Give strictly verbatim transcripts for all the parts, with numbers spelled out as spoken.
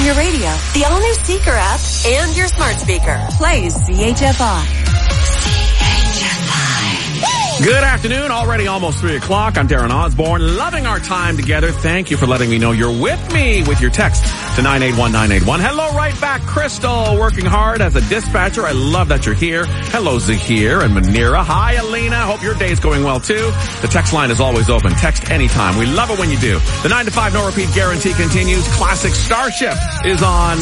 your radio, the all-new Seeker app, and your smart speaker. Plays C H F I. Good afternoon. Already almost three o'clock. I'm Darren Osborne. Loving our time together. Thank you for letting me know you're with me with your text to nine eight one nine eight one. Hello, right back. Crystal, working hard as a dispatcher. I love that you're here. Hello, Zahir and Manira. Hi, Alina. Hope your day's going well, too. The text line is always open. Text anytime. We love it when you do. The nine to five no repeat guarantee continues. Classic Starship is on.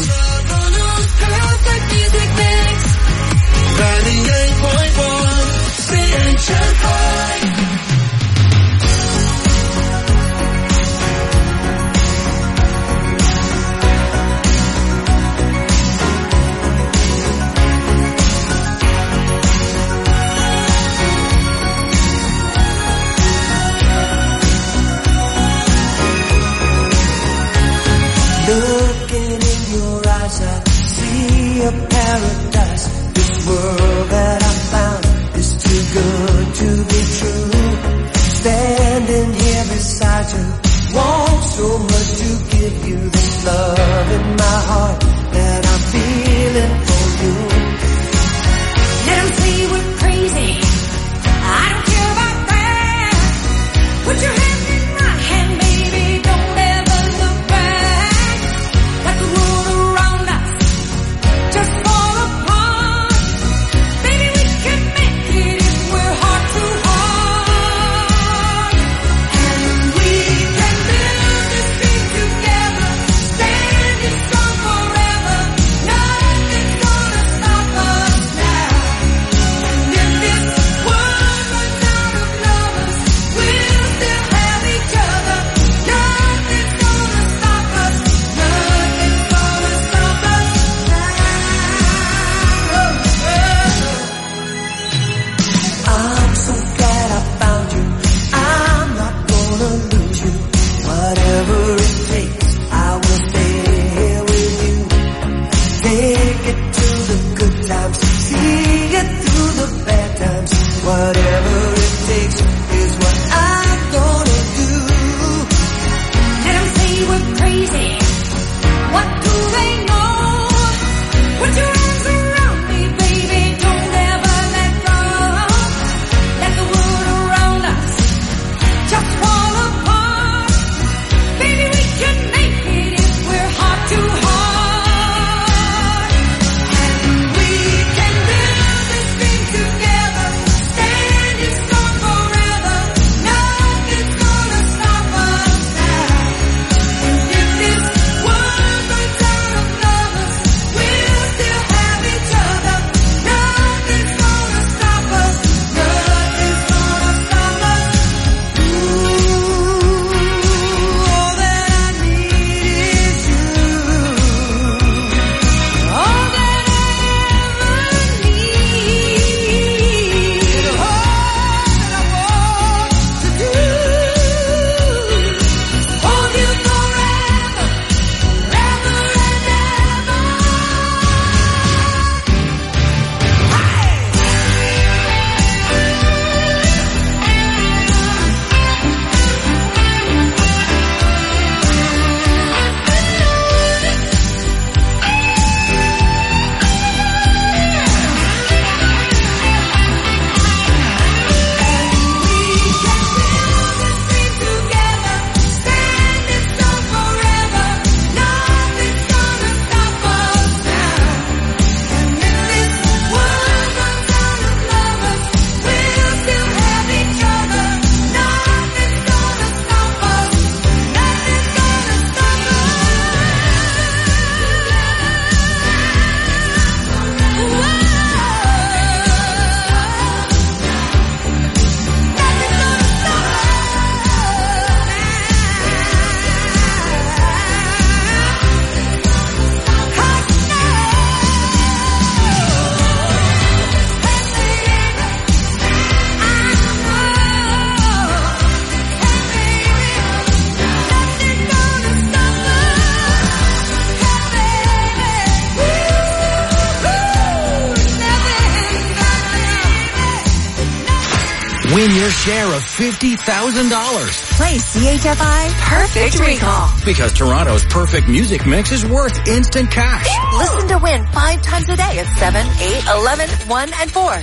ninety-eight point one C H F I. Looking in your eyes, I see a paradise. This world that I found is too good to be true. Standing here beside you, want so much to give you this love in my heart that I'm feeling for you. Let them say we're crazy, I don't care about that. Put your hand in my hand, baby, don't ever look back. Win your share of fifty thousand dollars. Play C H F I Perfect Recall. Because Toronto's perfect music mix is worth instant cash. Listen to win five times a day at seven, eight, eleven, one, and four.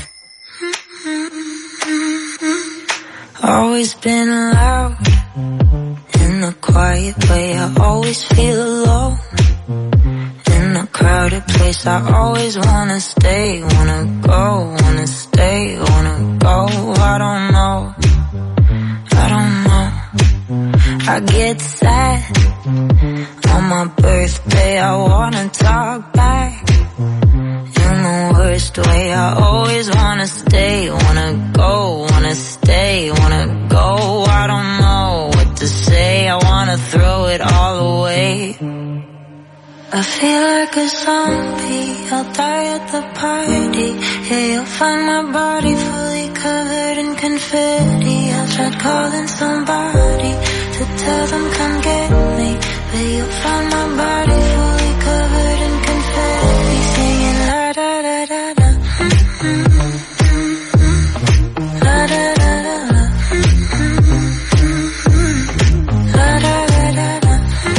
Always been loud in a quiet way. I always feel alone in a crowded place. I always wanna stay, wanna go, wanna stay, wanna go. I don't know, I don't know. I get sad on my birthday. I wanna talk back in the worst way. I always wanna stay, wanna go, wanna stay, wanna go. I don't know what to say. I wanna throw it all away. I feel like a zombie, I'll die at the party. Yeah, you'll find my body fully covered in confetti. I tried calling somebody to tell them come get me, but you'll find my body fully covered in confetti. Singing la da da da da, la da da da, la da da da da.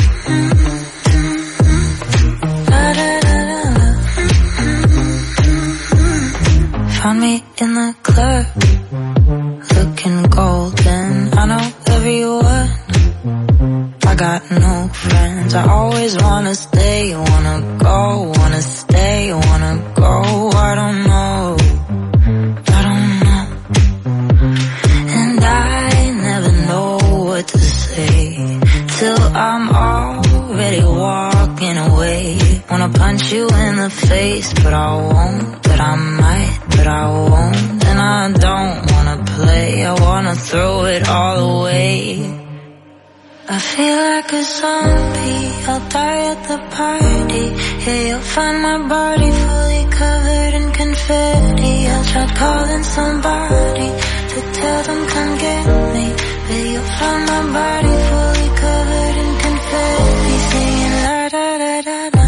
Found me in the club, looking golden. I know everyone, I got no friends. I always wanna stay, wanna go, wanna stay, wanna go. I don't know, I don't know. And I never know what to say till I'm already walking away. Wanna punch you in the face, but I won't, but I might, but I won't. And I don't wanna play, I wanna throw it all away. I feel like a zombie, I'll die at the party. Yeah, you'll find my body fully covered in confetti. I tried calling somebody to tell them come get me, but you'll find my body fully covered in confetti. Singing la da da da da,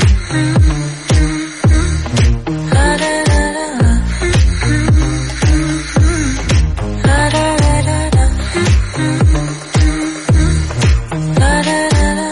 la da da da, la da da da da, la da da da.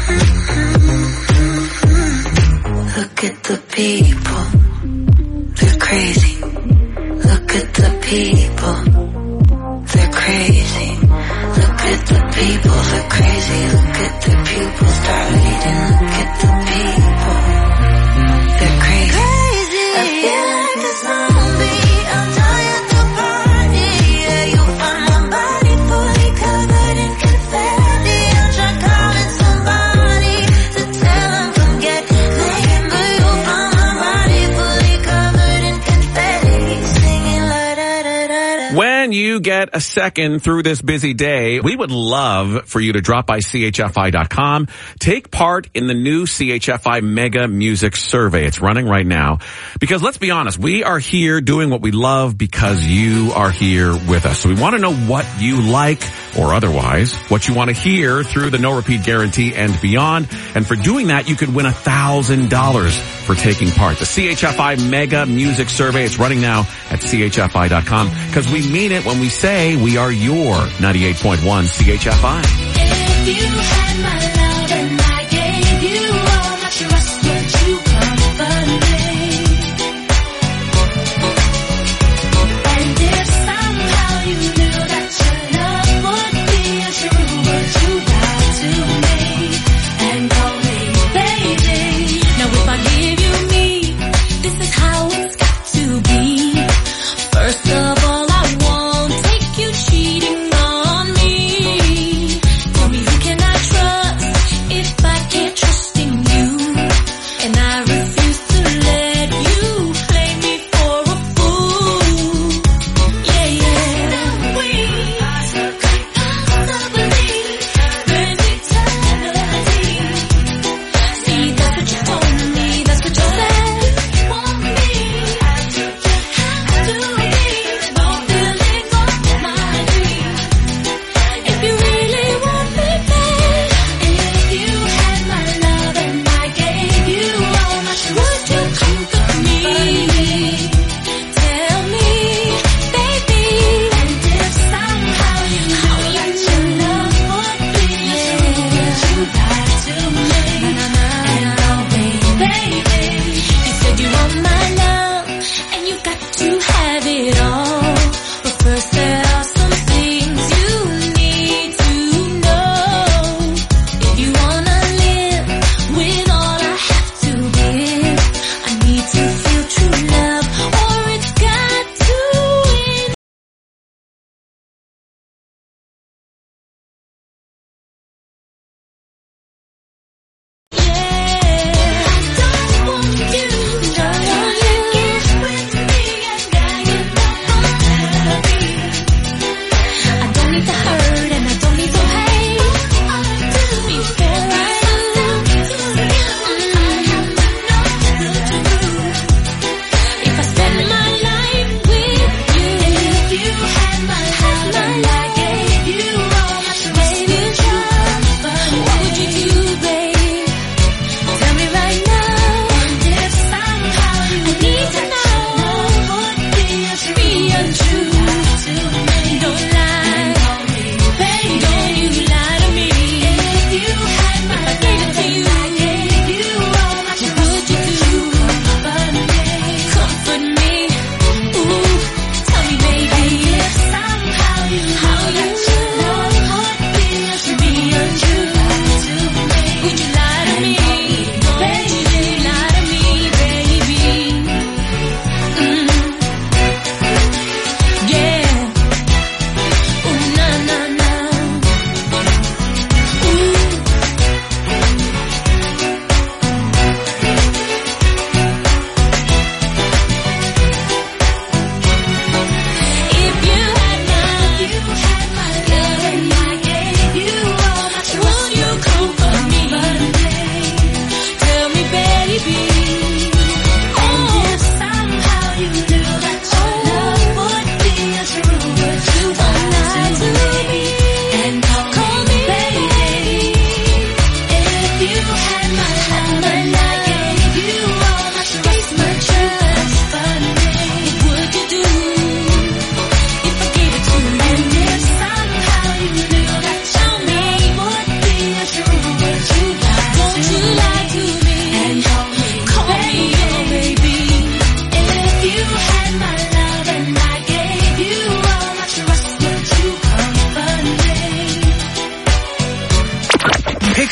Look at the people, they're crazy. Look at the people, they're crazy. Look at the people, they're crazy. Look at the pupils dilating. Look at the people, they're crazy. I feel like a zombie, I'll die at the party. Yeah, you'll find my body fully covered in confetti. I'll try calling somebody to tell them come get me, but you'll find my body fully covered in confetti. Singing la da da da da. When you get a second through this busy day, we would love for you to drop by C H F I dot com. Take part in the new C H F I Mega Music Survey. It's running right now. Because let's be honest, we are here doing what we love because you are here with us. So we want to know what you like or otherwise, what you want to hear through the no repeat guarantee and beyond. And for doing that, you could win a thousand dollars for taking part. The C H F I Mega Music Survey. It's running now at C H F I dot com because we mean it when we say we are your ninety-eight point one C H F I. If you had my love and I gave you all my trust, would you comfort me? And if somehow you knew that your love would be untrue, would you lie to me and call me baby? Now if I give you me, this is how it's got to be. First of all, I won't take you cheating on me. Tell me who can I trust if I can't trust in you? And I refuse to let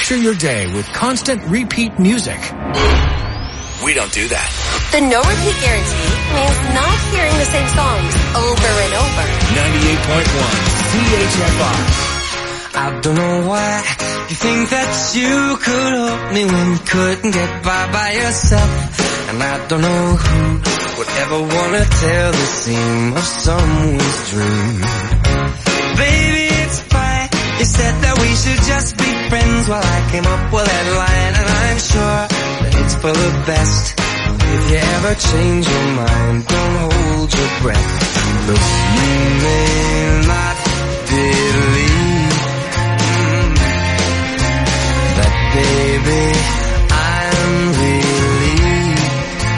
Structure your day with constant repeat music. We don't do that. The no repeat guarantee means not hearing the same songs over and over. ninety-eight point one C H F I. I don't know why you think that you could help me when you couldn't get by by yourself. And I don't know who would ever want to tell the seam of someone's dream. Baby, it's fine. You said that we should just be friends while I came up with that line. And I'm sure that it's for the best. If you ever change your mind, don't hold your breath. Look, you may not believe that, baby, I'm relieved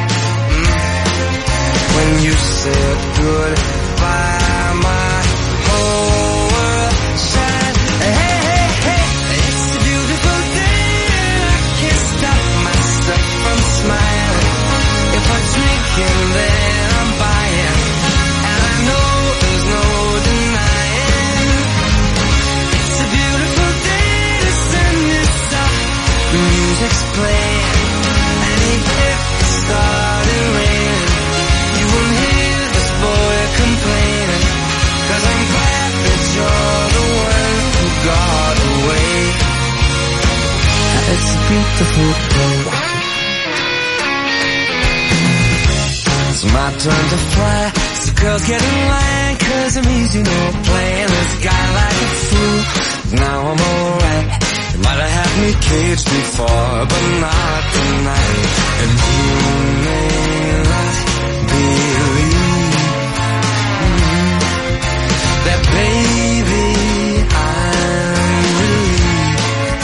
when you said goodbye. My whole world shined. Hey, hey, hey, it's a beautiful day. I can't stop myself from smiling. If I'm drinking, then I'm buying, and I know there's no denying. It's a beautiful day, the sun is up, the music's playing, and even if it started raining, you won't hear this boy complaining, 'cause I'm glad that you're the one who got away. It's a beautiful day. It's my turn to fly, so girls get in line, 'cause I'm easy, no playing this guy like a fool. Now I'm alright. You might have had me caged before, but not tonight. And you may not believe mm, that, baby, I'm relieved.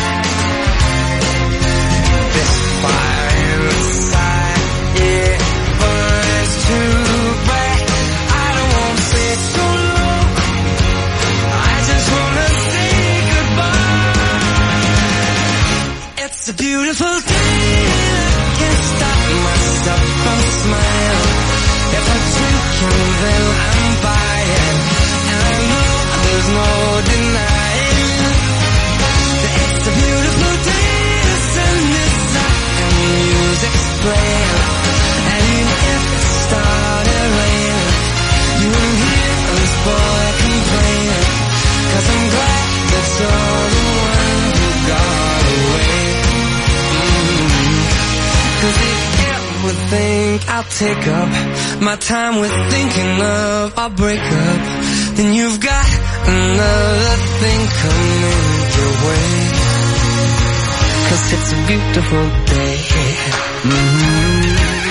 This fire inside, yeah, burns too bright. I don't want to say it so long, I just want to say goodbye. It's a beautiful day, I can't stop myself from smiling. If I'm drinking, then I'm buying, and I know there's no denying that it's a beautiful day. The sun is up and the music's playing, and even if it started raining, you won't hear this boy complaining, 'cause I'm glad that you're the one who got away. Mm-hmm. 'Cause if you ever think I'll take up my time with thinking of our breakup, then you've got another thing coming your way. 'Cause it's a beautiful day. Mm-hmm.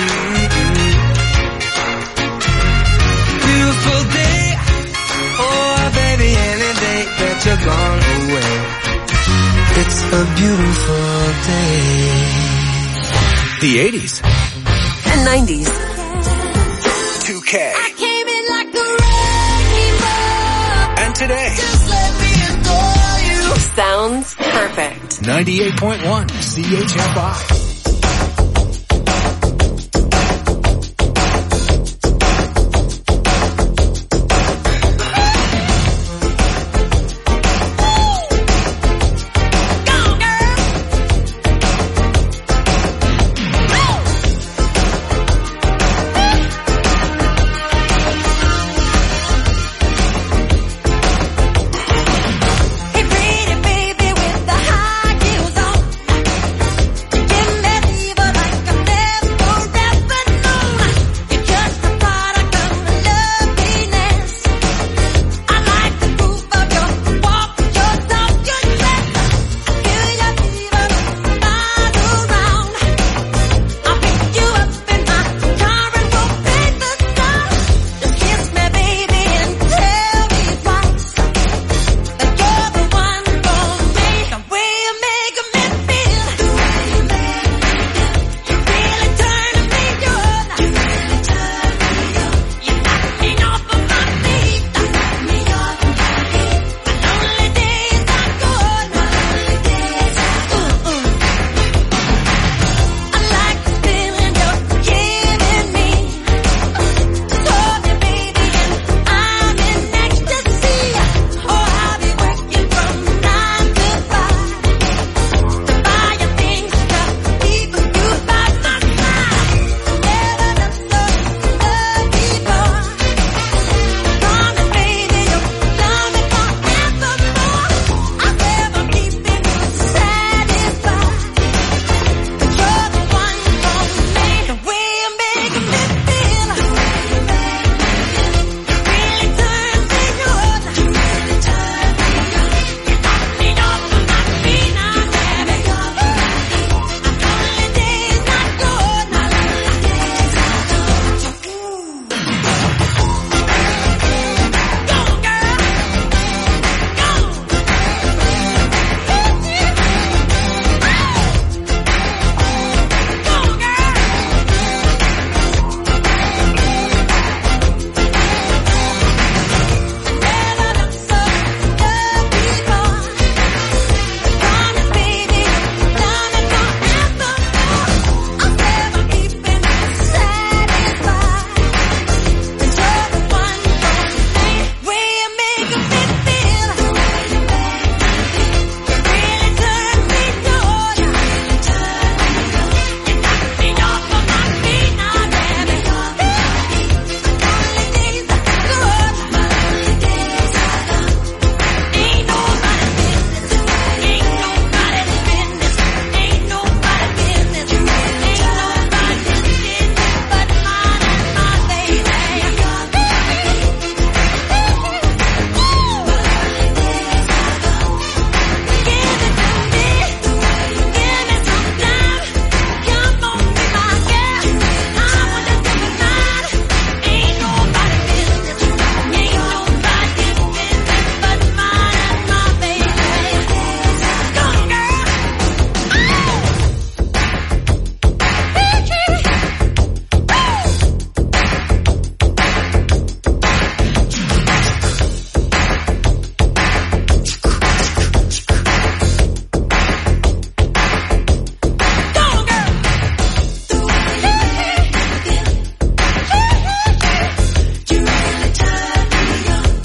Beautiful day. Oh, baby, any day that you're gone away, it's a beautiful day. The eighties. And nineties. two K. I came in like a wrecking ball. And today. Just let me adore you. Sounds perfect. ninety-eight point one C H F I. Hey, pretty baby with the high heels on. Give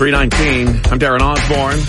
three nineteen. I'm Darren Osborne.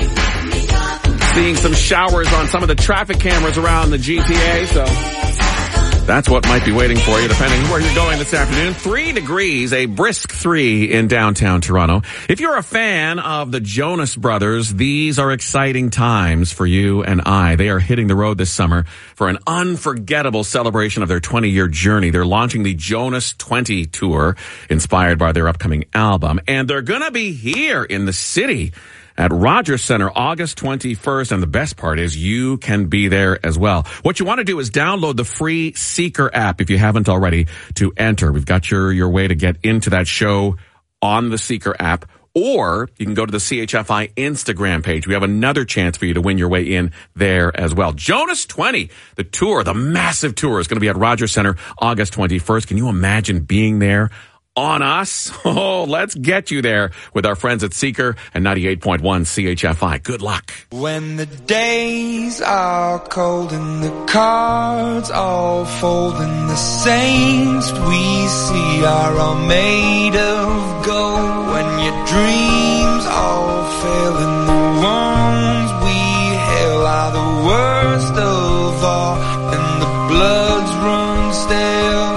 Seeing some showers on some of the traffic cameras around the G T A, so that's what might be waiting for you, depending where you're going this afternoon. Three degrees, a brisk three in downtown Toronto. If you're a fan of the Jonas Brothers, these are exciting times for you and I. They are hitting the road this summer for an unforgettable celebration of their twenty-year journey. They're launching the Jonas twenty tour, inspired by their upcoming album. And they're going to be here in the city at Rogers Centre, August twenty-first, and the best part is you can be there as well. What you want to do is download the free Seeker app if you haven't already to enter. We've got your, your way to get into that show on the Seeker app, or you can go to the C H F I Instagram page. We have another chance for you to win your way in there as well. Jonas twenty, the tour, the massive tour, is going to be at Rogers Centre, August twenty-first. Can you imagine being there on us? Oh, let's get you there with our friends at Seeker and ninety-eight point one C H F I. Good luck. When the days are cold and the cards all fold and the saints we see are all made of gold, when your dreams all fail and the ones we hail are the worst of all and the bloods run stale,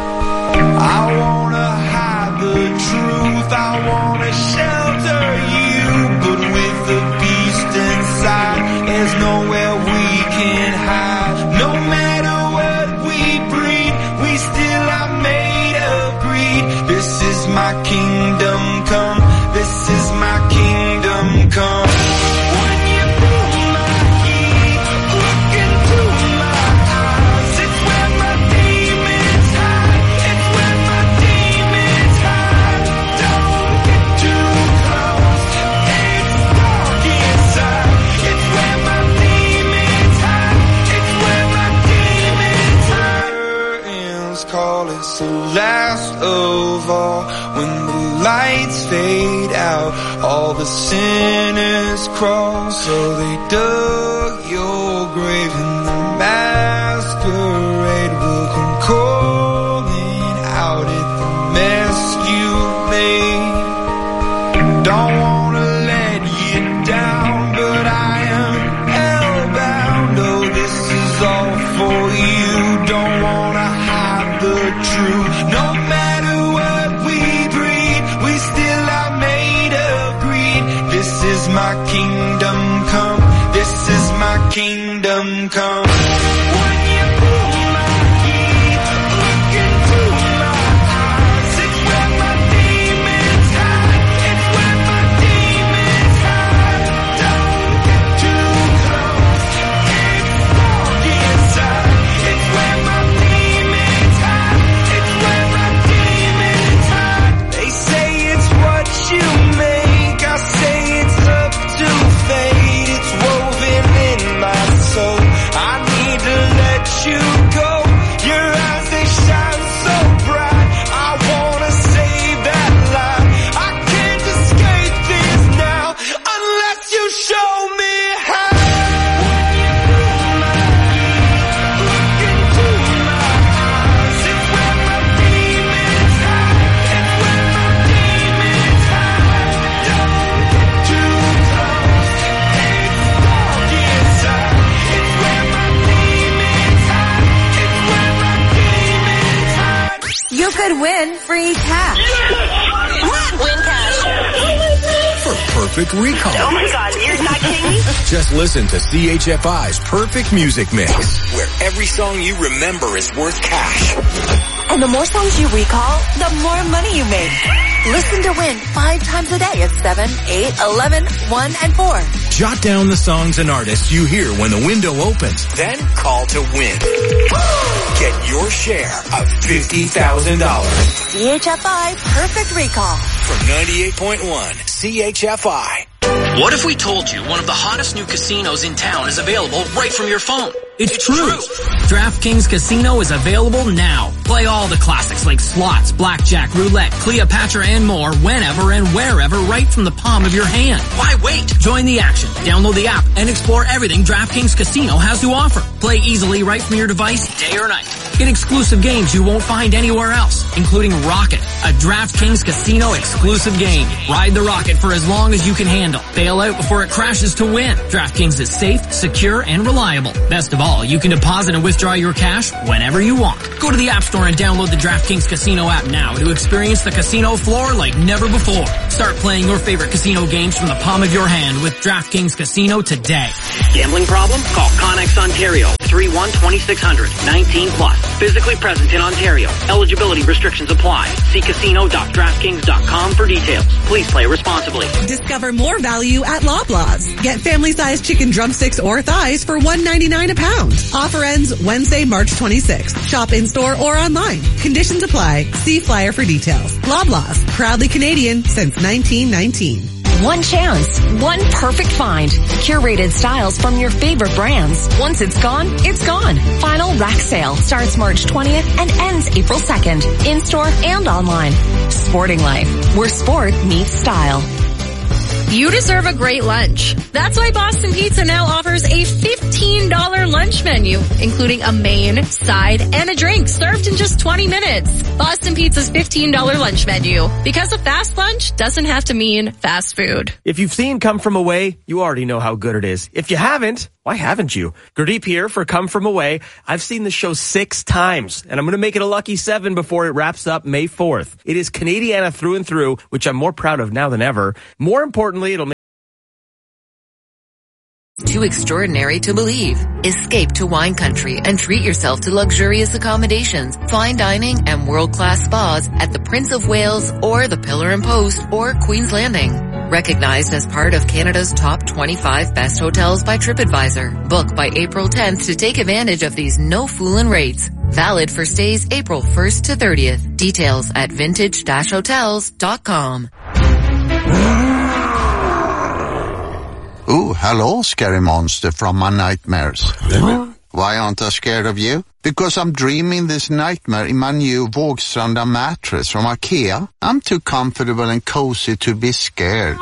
I wanna hide the truth, I wanna shelter you, but with the beast inside, there's nowhere we can hide. No matter what we breed, we still are made of greed. This is my kingdom come, this is my kingdom come. When you pull my key, look into my eyes, it's where my demons hide, it's where my demons hide. Don't get too close, it's dark inside, it's where my demons hide, it's where my demons hide. Curtains call, it's the last of all. When the lights fade out, all the sinners crawl, so they dug your grave and the masquerade will come calling out at the mess you made. Don't wanna let you down, but I am hellbound. Oh, this is all for you. Don't wanna hide the truth. No matter what we breed, we still are made of greed. This is my kingdom come, this is my kingdom come. When you pull my key, look into my eyes, it's where my demons hide, it's where my demons hide. Don't get too close, it's dark inside, it's where my demons hide, it's where my demons hide. They say it's what you make, I say it's up to fate, it's woven in my soul. I need to let you go, your eyes they shine so bright, I wanna save that light. I can't escape this now, unless you show me how. When you pull my key, look into my eyes, it's where my demons hide, it's where my demons hide. Don't get too close, it's dark inside, it's where my demons hide, it's where my demons hide. You could win free cash. Win cash. For Perfect Recall. Oh my God, you're not kidding me? Just listen to C H F I's Perfect Music Mix, where every song you remember is worth cash. And the more songs you recall, the more money you make. Listen to win five times a day at seven, eight, eleven, one, and four. Jot down the songs and artists you hear when the window opens, then call to win. Get your share of fifty thousand dollars. C H F I Perfect Recall. From ninety-eight point one C H F I. What if we told you one of the hottest new casinos in town is available right from your phone? It's, it's true. true. DraftKings Casino is available now. Play all the classics like slots, blackjack, roulette, Cleopatra, and more whenever and wherever right from the palm of your hand. Why wait? Join the action. Download the app and explore everything DraftKings Casino has to offer. Play easily right from your device, day or night. Get exclusive games you won't find anywhere else, including Rocket, a DraftKings Casino exclusive game. Ride the rocket for as long as you can handle. Bail out before it crashes to win. DraftKings is safe, secure, and reliable. Best of all, you can deposit and withdraw your cash whenever you want. Go to the App Store and download the DraftKings Casino app now to experience the casino floor like never before. Start playing your favorite casino games from the palm of your hand with DraftKings Casino today. Gambling problem? Call Connex Ontario, three one two six zero zero, nineteen plus. Physically present in Ontario. Eligibility restrictions apply. See casino dot draftkings dot com for details. Please play responsibly. Discover more value at Loblaws. Get family-sized chicken drumsticks or thighs for one ninety-nine a pound. Offer ends Wednesday, March twenty-sixth. Shop in-store or online. Conditions apply. See flyer for details. Loblaws, proudly Canadian since nineteen nineteen. One chance, one perfect find. Curated styles from your favorite brands. Once it's gone, it's gone. Final rack sale starts March twentieth and ends April second. In-store and online. Sporting Life, where sport meets style. You deserve a great lunch. That's why Boston Pizza now offers a fifteen dollars lunch menu, including a main, side, and a drink served in just twenty minutes. Boston Pizza's fifteen dollars lunch menu. Because a fast lunch doesn't have to mean fast food. If you've seen Come From Away, you already know how good it is. If you haven't, why haven't you? Gurdeep here for Come From Away. I've seen the show six times, and I'm going to make it a lucky seven before it wraps up May fourth. It is Canadiana through and through, which I'm more proud of now than ever. More importantly, it'll make Too extraordinary to believe. Escape to wine country and treat yourself to luxurious accommodations, fine dining, and world-class spas at the Prince of Wales or the Pillar and Post or Queen's Landing. Recognized as part of Canada's top twenty-five best hotels by TripAdvisor. Book by April tenth to take advantage of these no-foolin' rates. Valid for stays April first to thirtieth. Details at vintage dash hotels dot com. Oh, hello, scary monster from my nightmares. Why aren't I scared of you? Because I'm dreaming this nightmare in my new Vågstranda mattress from IKEA. I'm too comfortable and cozy to be scared.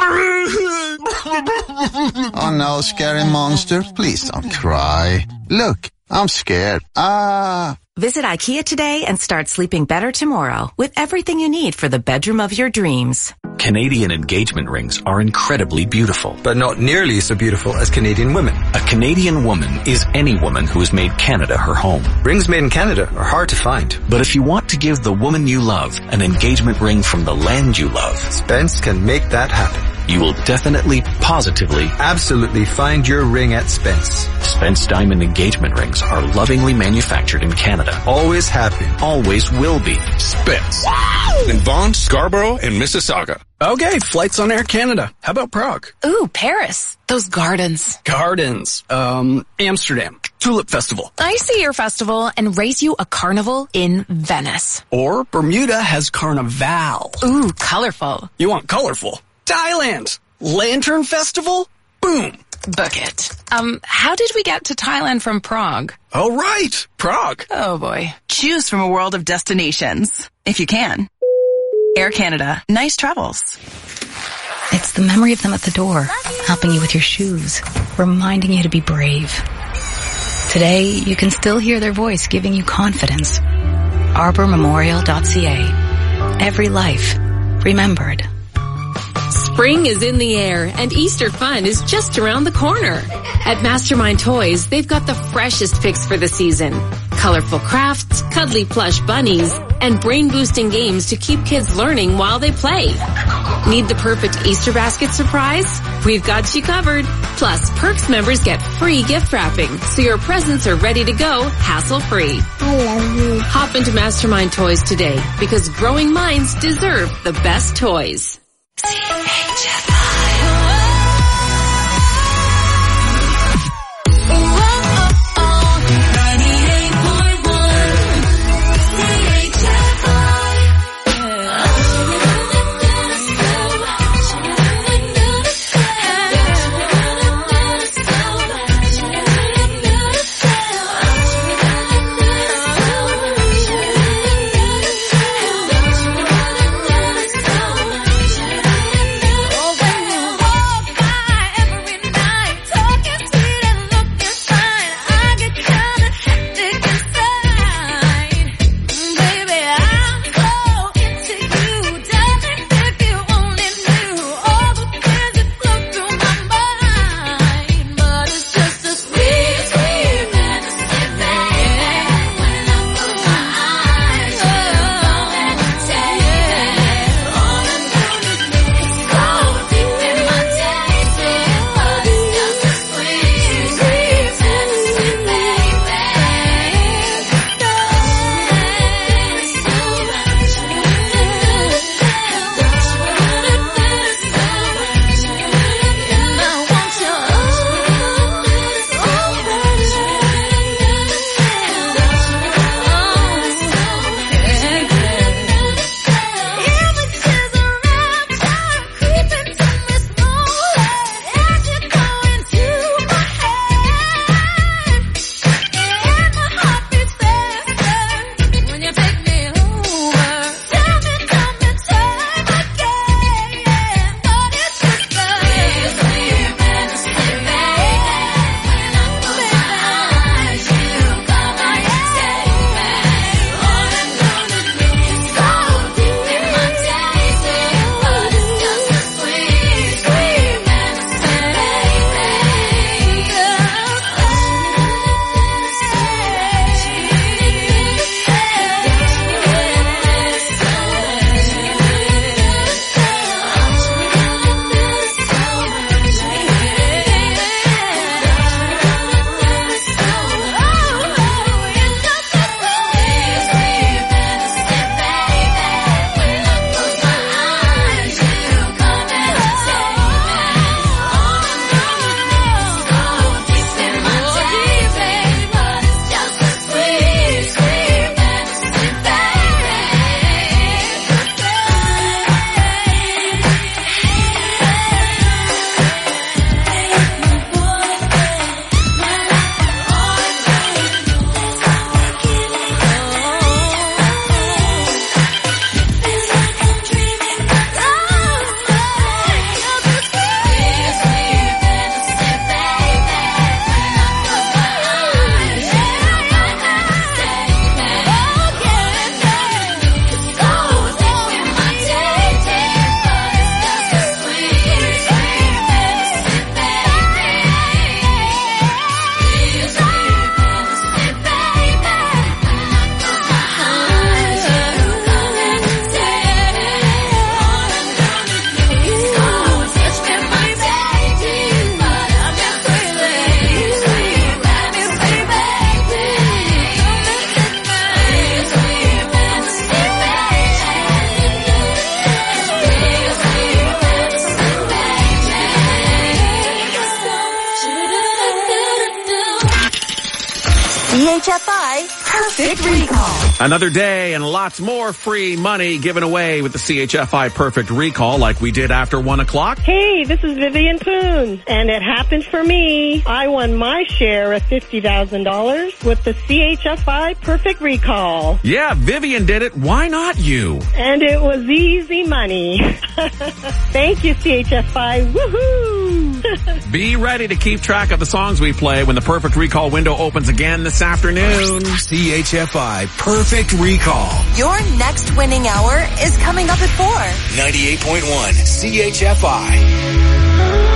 Oh no, scary monster, please don't cry. Look, I'm scared. Ah. Visit IKEA today and start sleeping better tomorrow with everything you need for the bedroom of your dreams. Canadian engagement rings are incredibly beautiful. But not nearly so beautiful as Canadian women. A Canadian woman is any woman who has made Canada her home. Rings made in Canada are hard to find. But if you want to give the woman you love an engagement ring from the land you love, Spence can make that happen. You will definitely, positively, absolutely find your ring at Spence. Spence Diamond engagement rings are lovingly manufactured in Canada. Always have been. Always will be. Spence. Wow! In Vaughan, Scarborough, and Mississauga. Okay, flights on Air Canada. How about Prague? Ooh, Paris. Those gardens. Gardens. Um, Amsterdam. Tulip Festival. I see your festival and raise you a carnival in Venice. Or Bermuda has Carnival. Ooh, colorful. You want colorful? Thailand. Lantern Festival? Boom. Book it. Um, how did we get to Thailand from Prague? Oh, right. Prague. Oh, boy. Choose from a world of destinations, if you can. Air Canada. Nice travels. It's the memory of them at the door, helping you with your shoes, reminding you to be brave. Today, you can still hear their voice giving you confidence. arbor memorial dot c a. Every life remembered. Spring is in the air and Easter fun is just around the corner. At Mastermind Toys, they've got the freshest picks for the season. Colorful crafts, cuddly plush bunnies, and brain-boosting games to keep kids learning while they play. Need the perfect Easter basket surprise? We've got you covered. Plus, Perks members get free gift wrapping, so your presents are ready to go hassle-free. I love you. Hop into Mastermind Toys today, because growing minds deserve the best toys. C H F C H F I Perfect Recall. Another day and lots more free money given away with the C H F I Perfect Recall like we did after one o'clock. Hey, this is Vivian Poon, and it happened for me. I won my share of fifty thousand dollars with the C H F I Perfect Recall. Yeah, Vivian did it. Why not you? And it was easy money. Thank you, C H F I. Woohoo! Be ready to keep track of the songs we play when the Perfect Recall window opens again this afternoon. C H F I Perfect Recall. Your next winning hour is coming up at four. ninety-eight point one C H F I.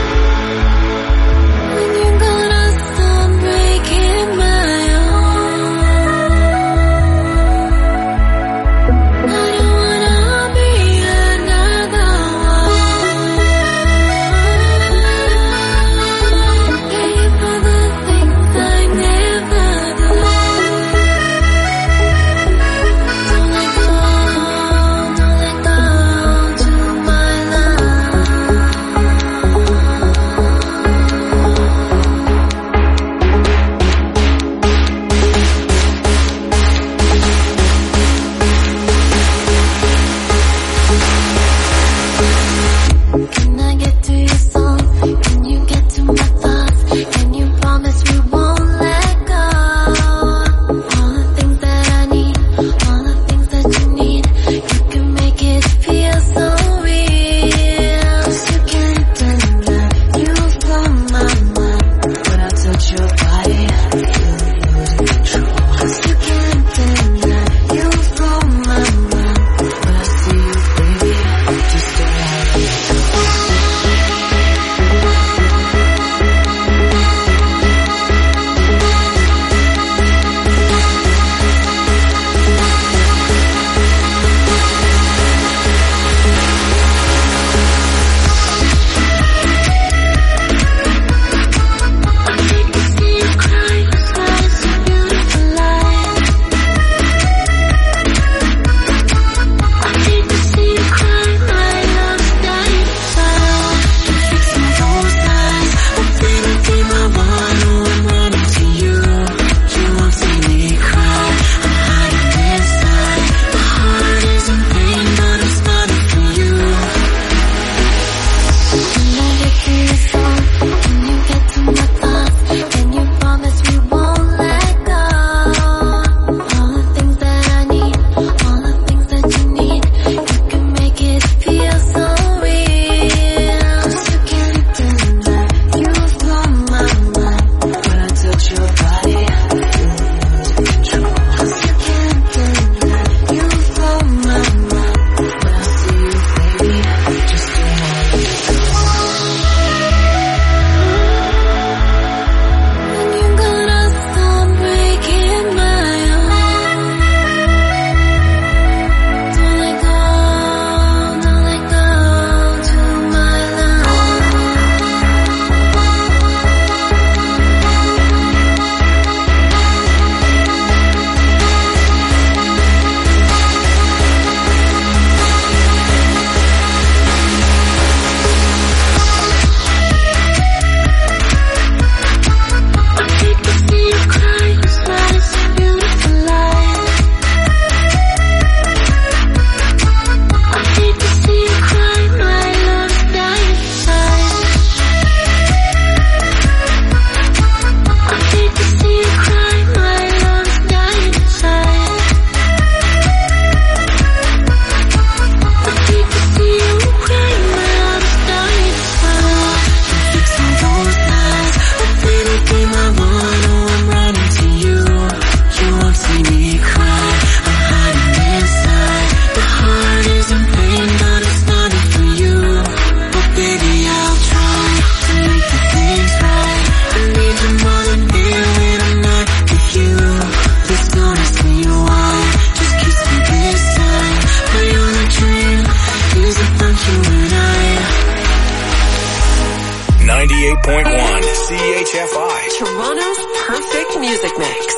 ninety-eight point one C H F I. Toronto's perfect music mix.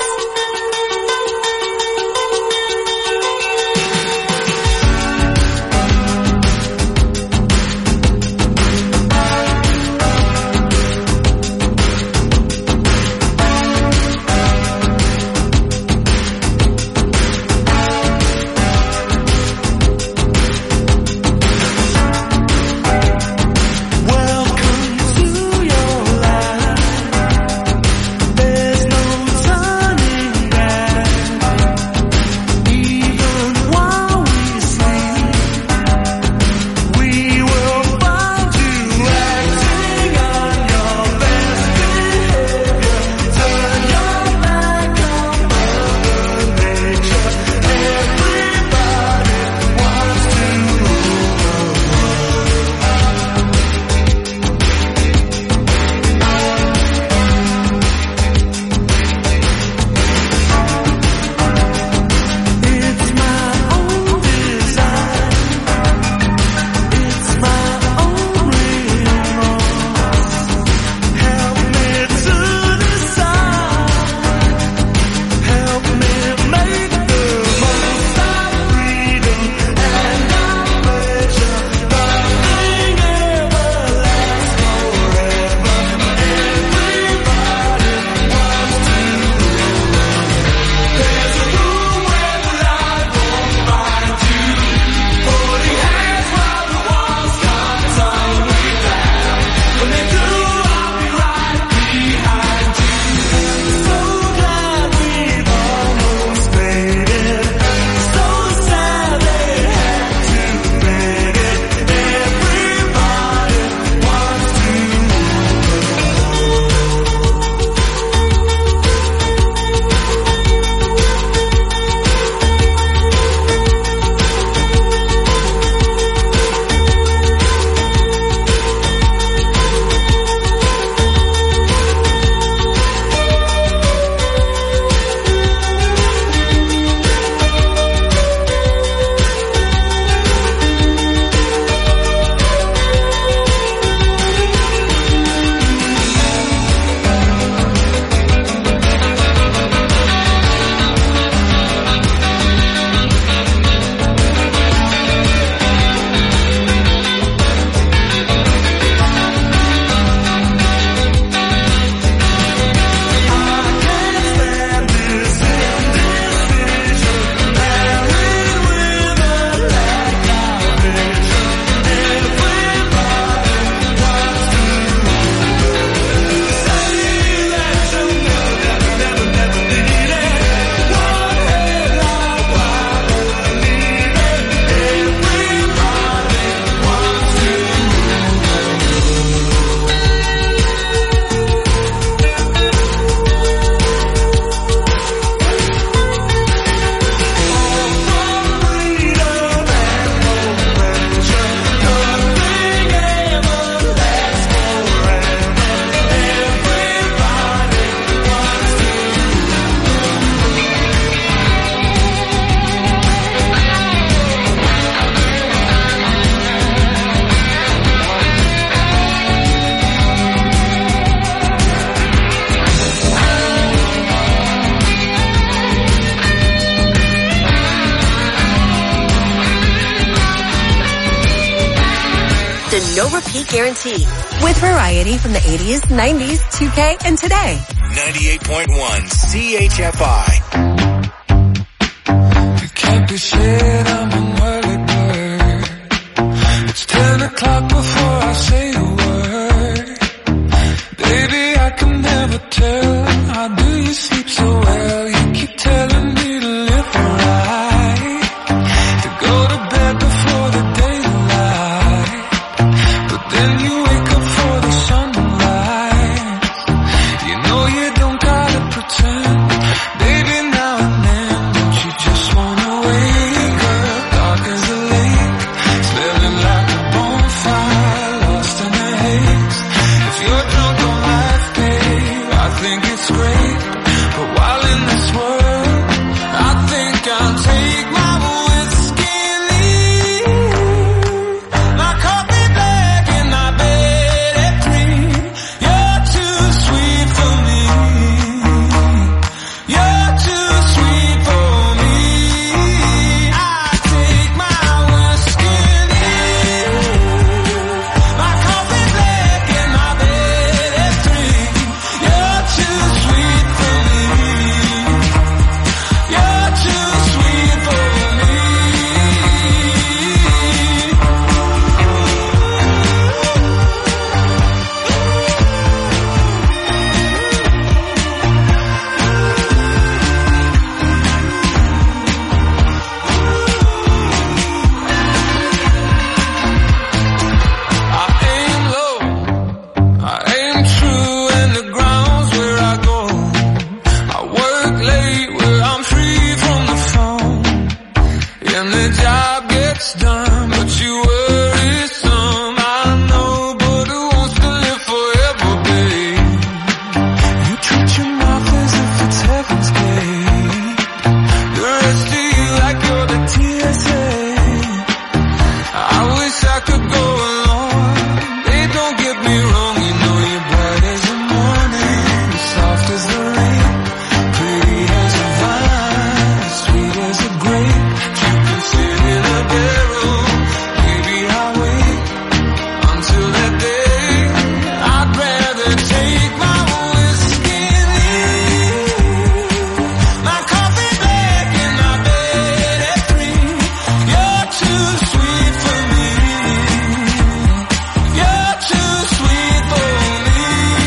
no repeat guarantee. With variety from the eighties, nineties, two K, and today. ninety-eight point one C H F I. You can't be shit, I'm an early bird. It's ten o'clock before I say a word. Baby, I can never tell. How do you sleep so well? You keep telling me to live right, to go to bed before the daylight, but then you wake up for the sunlight. You know you don't gotta pretend, baby, now and then. Don't you just wanna wake up dark as a lake, smelling like a bonfire, lost in the haze. If you're drunk on life, babe, I think it's great. But while in this world, I think I'll take my whiskey and leave. My coffee black and my bed at three. You're too sweet for me. You're too sweet for me. I take my whiskey and leave. My coffee black and my bed at three. You're too sweet for me. You're too sweet for me. I aim low, I aim true, and the ground's where I go. I work late where I'm free from the phone, and the job gets done, but you worry some. I know, but who wants to live forever, babe? You treat your mouth as if it's heaven's gate. The rest of you like you're the T S A. I wish I could go along. Babe, don't get me wrong, you know you're bright as the morning, soft as the rain, pretty as a vine, sweet as a grape. You can sit in a barrel, maybe I'll wait until that day. I'd rather take my whiskey and leave. My coffee black and my bed at three. You're too sweet for me. You're too sweet for me.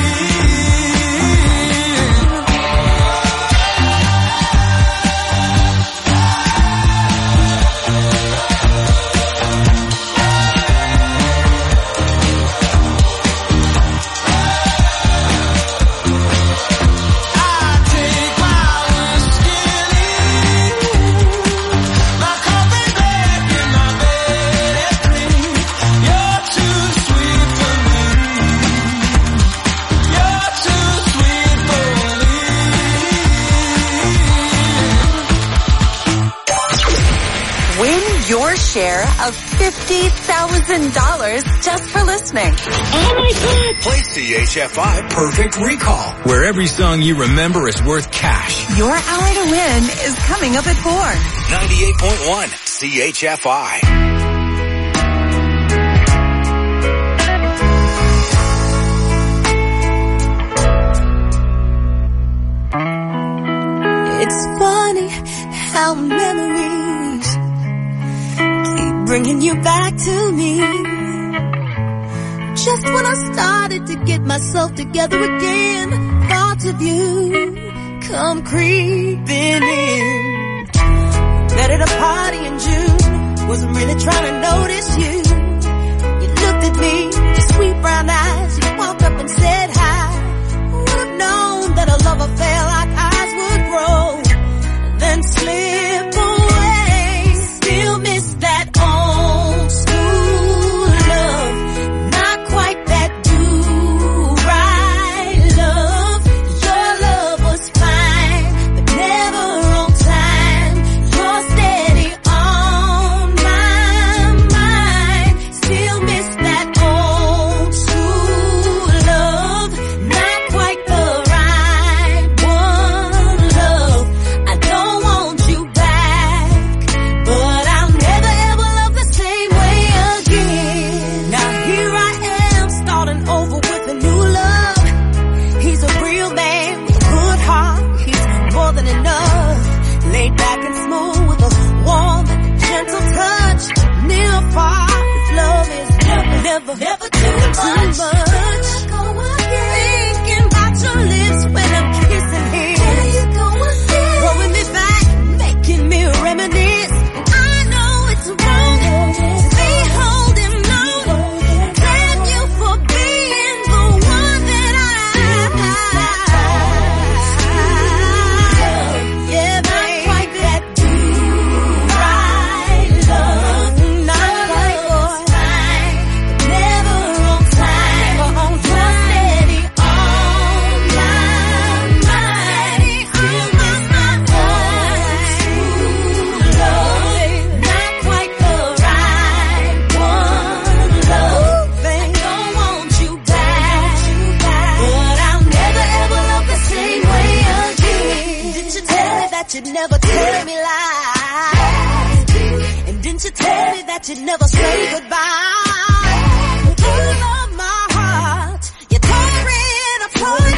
I take my whiskey and leave. My coffee black and my bed at three. You're too sweet for me. You're too sweet for me. Win your share of fifty thousand dollars just for listening. Oh my God! Play C H F I Perfect Recall, where every song you remember is worth cash. Your hour to win is coming up at four. ninety-eight point one C H F I. It's funny how memories keep bringing you back to me. Just when I started to get myself together again, thoughts of you come creeping in. Met at a party in June, wasn't really trying to notice you. You looked at me, your sweet brown eyes, you walked up and said hi. Would've known that a love affair like ours would grow, then slip away. Still miss that old school love, not quite that do-right love. Your love was fine, but never on time. You're steady on my mind. Still miss that old school love. that you'd never tell me lies? And didn't you tell me that you'd never say goodbye? You love my heart, you tore it apart.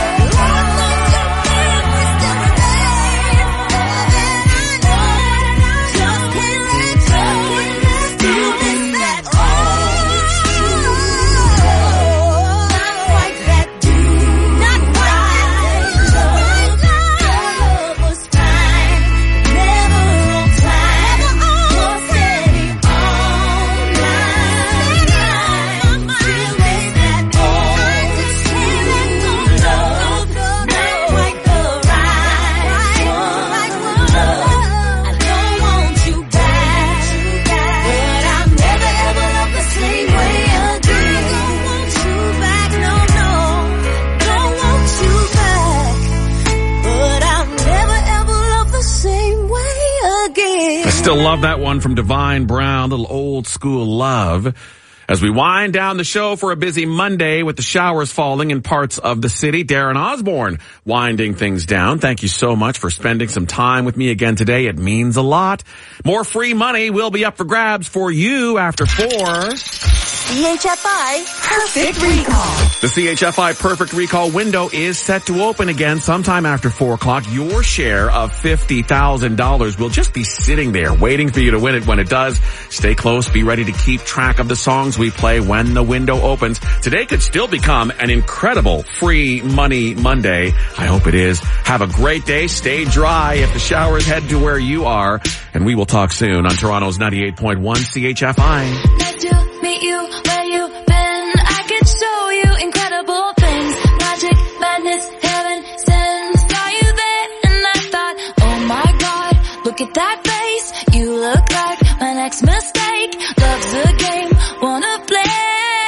Still love that one from Divine Brown, little old school love. As we wind down the show for a busy Monday with the showers falling in parts of the city, Darren Osborne winding things down. Thank you so much for spending some time with me again today. It means a lot. More free money will be up for grabs for you after four. C H F I Perfect Recall. The C H F I Perfect Recall window is set to open again sometime after four o'clock. Your share of fifty thousand dollars will just be sitting there waiting for you to win it when it does. Stay close. Be ready to keep track of the songs we play when the window opens. Today could still become an incredible free money Monday. I hope it is. Have a great day. Stay dry if the showers head to where you are. And we will talk soon on Toronto's ninety-eight point one C H F I. Nice to meet you where you've been. I could show you incredible things. Magic, madness, heaven sent. Saw you there and I thought, oh my God, look at that face. You look like my next mistake. Love's a game, wanna play.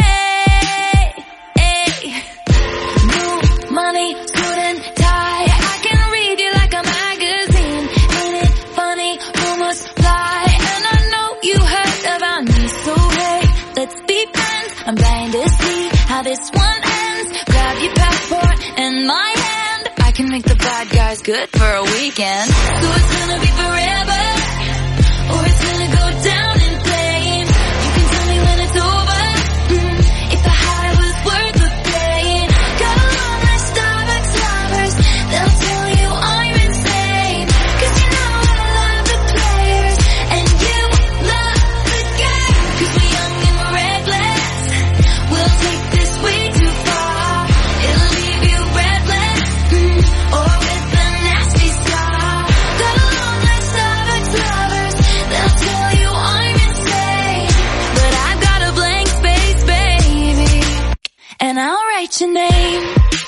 Hey. New money, suit and tie. I can read you like a magazine. Ain't it funny? Rumors fly. And I know you heard about me, so hey, let's be friends. I'm dying to see how this one ends. Grab your passport and my hand. I can make the bad guys good for a weekend. So it's gonna be forever, or it's gonna go down in flames. You can tell me when it's over, mm, if the high was worth the pain. Got a long list of ex-lovers, they'll tell you I'm insane. Cause you know I love the players, and you love the game. Cause we're young and we're reckless, we'll take this way too far. It'll leave you breathless, mm, or with a nasty scar. Got a long list of ex-lovers, they'll tell you I'm insane. But I've got a blank space, baby, and I'll write your name.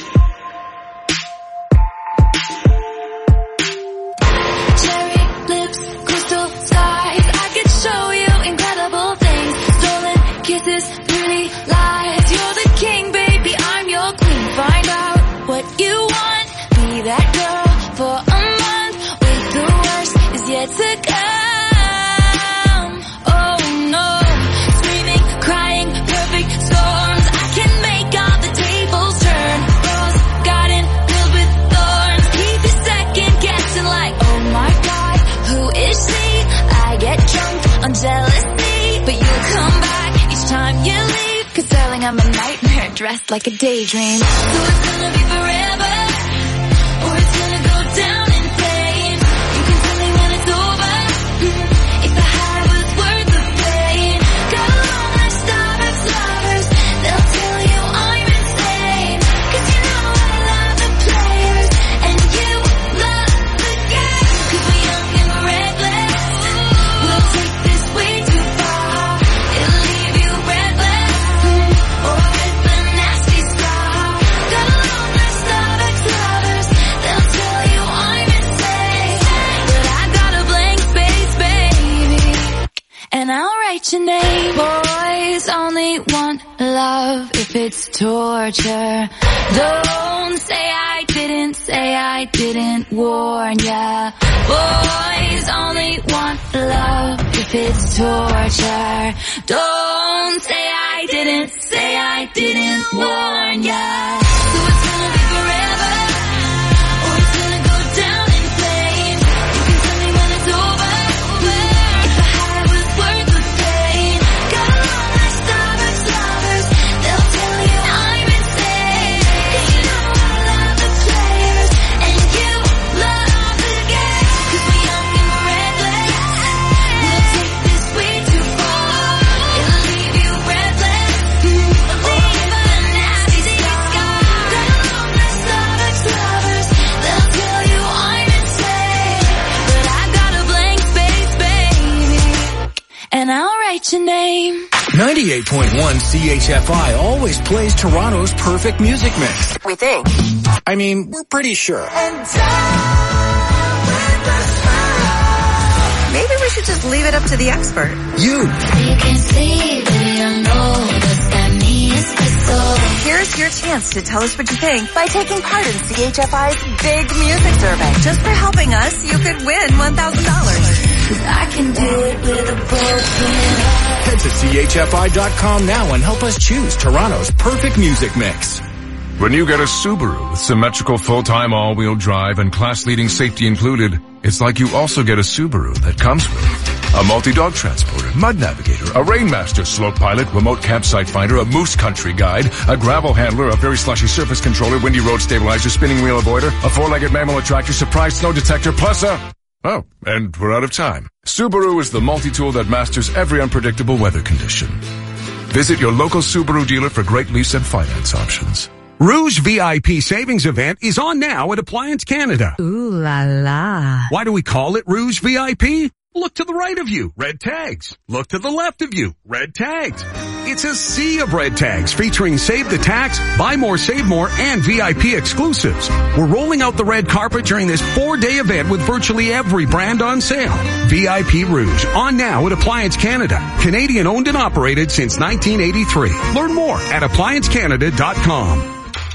Cherry lips, crystal skies. I could show you incredible things. Stolen kisses, pretty lies. You're the king, baby, I'm your queen. Find out what you want. Be that girl for a month. Wait, the worst is yet to come. Oh no, screaming, crying, perfect storms. I can make all the tables turn. Rose garden filled with thorns. Keep you second guessing like, oh my God, who is she? I get drunk on jealousy, but you come back each time you leave. Cause darling, I'm a nightmare dressed like a daydream. So it's gonna be forever, or it's gonna go down in flames. You can tell me when it's over, mm, if the high was worth the pain. Got a long list of ex-lovers, they'll tell you I'm insane. Cause you know I love the players, and you love the game. Cause we're young and we're reckless, we'll take this way too far. It'll leave you breathless, mm, or with a nasty scar. Got a long list of ex-lovers, they'll tell you I'm insane. But I've got a blank space, baby, and I'll write your name. Boys only want love if it's torture. Don't say I didn't, say I didn't warn ya. Boys only want love if it's torture. Don't say I didn't, say I didn't warn ya. So it's gonna be forever, or it's gonna go down in flames. ninety-eight point one C H F I always plays Toronto's perfect music mix. We think. I mean, we're pretty sure. Maybe we should just leave it up to the expert. You. Here's your chance to tell us what you think by taking part in C H F I's Big Music Survey. Just for helping us, you could win one thousand dollars. I can do it with a broken heart. Head to C H F I dot com now and help us choose Toronto's perfect music mix. When you get a Subaru with symmetrical full-time all-wheel drive and class-leading safety included, it's like you also get a Subaru that comes with a multi-dog transporter, mud navigator, a Rainmaster slope pilot, remote campsite finder, a moose country guide, a gravel handler, a very slushy surface controller, windy road stabilizer, spinning wheel avoider, a four-legged mammal attractor, surprise snow detector, plus a... Oh, and we're out of time. Subaru is the multi-tool that masters every unpredictable weather condition. Visit your local Subaru dealer for great lease and finance options. Rouge V I P Savings Event is on now at Appliance Canada. Ooh la la. Why do we call it Rouge V I P? Look to the right of you, red tags. Look to the left of you, red tags. It's a sea of red tags featuring Save the Tax, Buy More, Save More, and V I P exclusives. We're rolling out the red carpet during this four-day event with virtually every brand on sale. V I P Rouge, on now at Appliance Canada. Canadian owned and operated since nineteen eighty-three. Learn more at appliance canada dot com.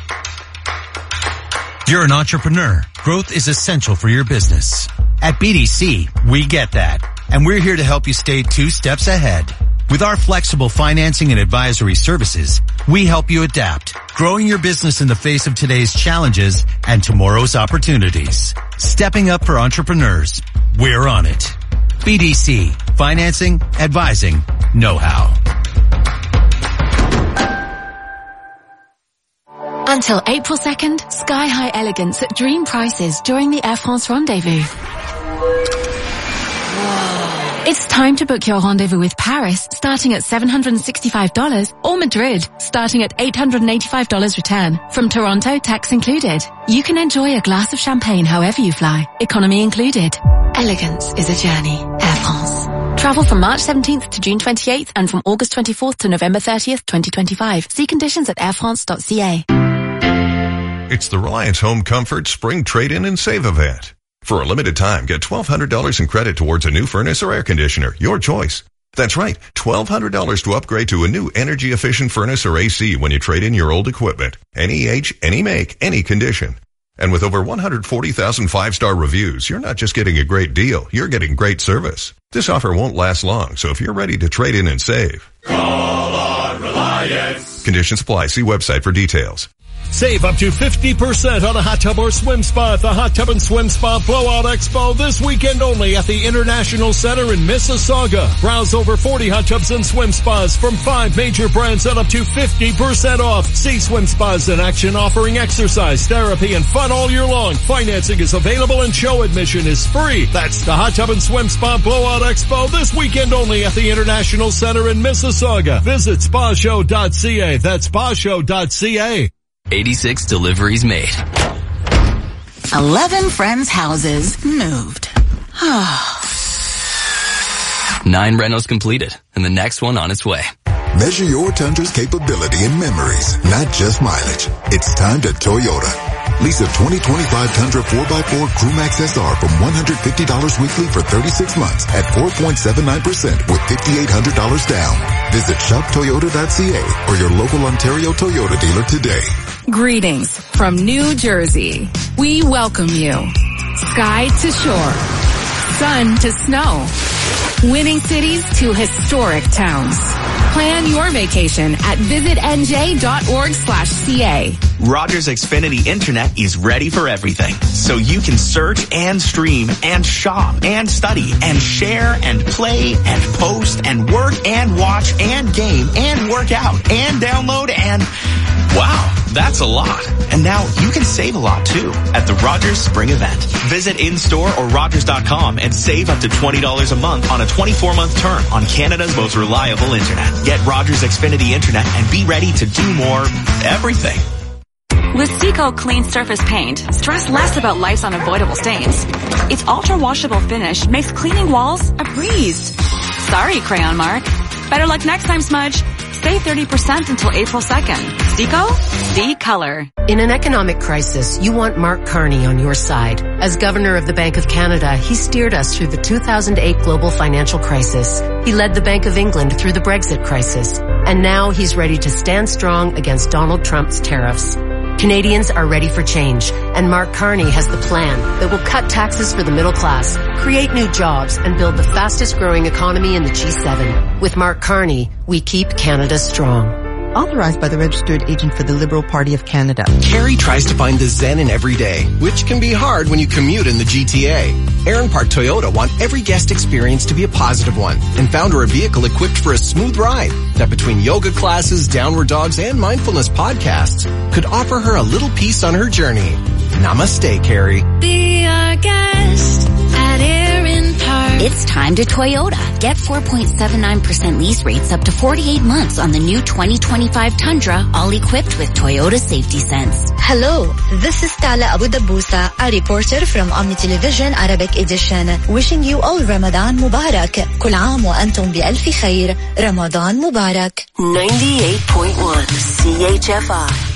You're an entrepreneur. Growth is essential for your business. At B D C, we get that. And we're here to help you stay two steps ahead. With our flexible financing and advisory services, we help you adapt, growing your business in the face of today's challenges and tomorrow's opportunities. Stepping up for entrepreneurs. We're on it. B D C. Financing, advising, know-how. Until April second, Sky High Elegance at dream prices during the Air France Rendezvous. It's time to book your rendezvous with Paris, starting at seven hundred sixty-five dollars, or Madrid, starting at eight hundred eighty-five dollars return. From Toronto, tax included. You can enjoy a glass of champagne however you fly, economy included. Elegance is a journey. Air France. Travel from March seventeenth to June twenty-eighth and from August twenty-fourth to November thirtieth, twenty twenty-five. See conditions at air france dot c a. It's the Reliance Home Comfort Spring Trade-In and Save event. For a limited time, get twelve hundred dollars in credit towards a new furnace or air conditioner, your choice. That's right, twelve hundred dollars to upgrade to a new energy-efficient furnace or A C when you trade in your old equipment. Any age, any make, any condition. And with over one hundred forty thousand five-star reviews, you're not just getting a great deal, you're getting great service. This offer won't last long, so if you're ready to trade in and save, call on Reliance. Conditions apply. See website for details. Save up to fifty percent on a hot tub or swim spa at the Hot Tub and Swim Spa Blowout Expo this weekend only at the International Center in Mississauga. Browse over forty hot tubs and swim spas from five major brands at up to fifty percent off. See swim spas in action offering exercise, therapy, and fun all year long. Financing is available and show admission is free. That's the Hot Tub and Swim Spa Blowout Expo this weekend only at the International Center in Mississauga. Visit spa show dot c a. That's spa show dot c a. eighty-six deliveries made. eleven friends' houses moved. Nine rentals completed, and the next one on its way. Measure your Tundra's capability and memories, not just mileage. It's time to Toyota. Lease a twenty twenty-five Tundra four by four Crewmax S R from one hundred fifty dollars weekly for thirty-six months at four point seven nine percent with five thousand eight hundred dollars down. Visit shop toyota dot c a or your local Ontario Toyota dealer today. Greetings from New Jersey. We welcome you. Sky to shore, sun to snow, winning cities to historic towns. Plan your vacation at visit n j dot org slash c a. Rogers Xfinity Internet is ready for everything. So you can search and stream and shop and study and share and play and post and work and watch and game and work out and download and... Wow, that's a lot. And now you can save a lot too at the Rogers Spring Event. Visit in-store or rogers dot com and save up to twenty dollars a month on a twenty-four month term on Canada's most reliable internet. Get Rogers Xfinity Internet and be ready to do more everything. With Seco Clean Surface Paint, stress less about life's unavoidable stains. Its ultra-washable finish makes cleaning walls a breeze. Sorry, Crayon Mark. Better luck next time, Smudge. Save thirty percent until April second. Seco? See color. In an economic crisis, you want Mark Carney on your side. As Governor of the Bank of Canada, he steered us through the two thousand eight global financial crisis. He led the Bank of England through the Brexit crisis. And now he's ready to stand strong against Donald Trump's tariffs. Canadians are ready for change, and Mark Carney has the plan that will cut taxes for the middle class, create new jobs, and build the fastest growing economy in the G seven. With Mark Carney, we keep Canada strong. Authorized by the Registered Agent for the Liberal Party of Canada. Carrie tries to find the zen in every day, which can be hard when you commute in the G T A. Aaron Park Toyota want every guest experience to be a positive one and found her a vehicle equipped for a smooth ride that between yoga classes, downward dogs, and mindfulness podcasts could offer her a little peace on her journey. Namaste, Carrie. Be our guest at Aaron Park. It's time to Toyota. Get four point seven nine percent lease rates up to forty-eight months on the new twenty twenty-five Tundra, all equipped with Toyota Safety Sense. Hello, this is Tala Abu Dabusa, a reporter from Omni Television Arabic Edition, wishing you all Ramadan Mubarak. كل عام وأنتم بألف خير. Ramadan Mubarak. ninety-eight point one C H F I